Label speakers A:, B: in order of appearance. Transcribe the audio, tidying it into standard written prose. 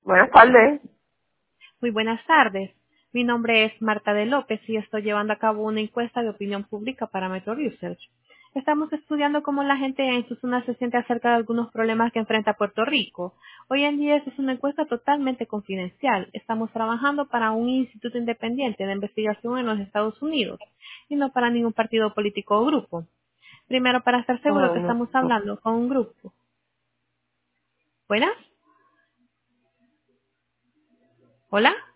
A: Buenas tardes.
B: Muy buenas tardes. Mi nombre es Marta de López y estoy llevando a cabo una encuesta de opinión pública para Metro Research. Estamos estudiando cómo la gente en su zona se siente acerca de algunos problemas que enfrenta Puerto Rico. Hoy en día esta es una encuesta totalmente confidencial. Estamos trabajando para un instituto independiente de investigación en los Estados Unidos y no para ningún partido político o grupo. Primero, para estar seguro
A: Oh,
B: que
A: no.
B: estamos hablando con un grupo. ¿Buenas? ¿Hola?